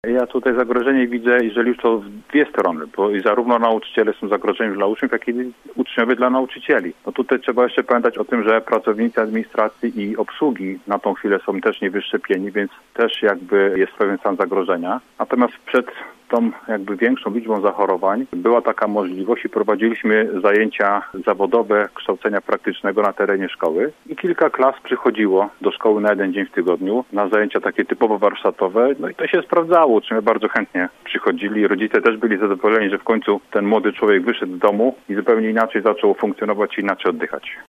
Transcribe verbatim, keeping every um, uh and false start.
Ja tutaj zagrożenie widzę, jeżeli już to w dwie strony, bo i zarówno nauczyciele są zagrożeniem dla uczniów, jak i uczniowie dla nauczycieli. No tutaj trzeba jeszcze pamiętać o tym, że pracownicy administracji i obsługi na tą chwilę są też niewyszczepieni, więc też jakby jest pewien stan zagrożenia. Natomiast przed tą jakby większą liczbą zachorowań była taka możliwość i prowadziliśmy zajęcia zawodowe kształcenia praktycznego na terenie szkoły i kilka klas przychodziło do szkoły na jeden dzień w tygodniu na zajęcia takie typowo warsztatowe, no i to się sprawdzało, uczniowie bardzo chętnie przychodzili, rodzice też byli zadowoleni, że w końcu ten młody człowiek wyszedł z domu i zupełnie inaczej zaczął funkcjonować i inaczej oddychać.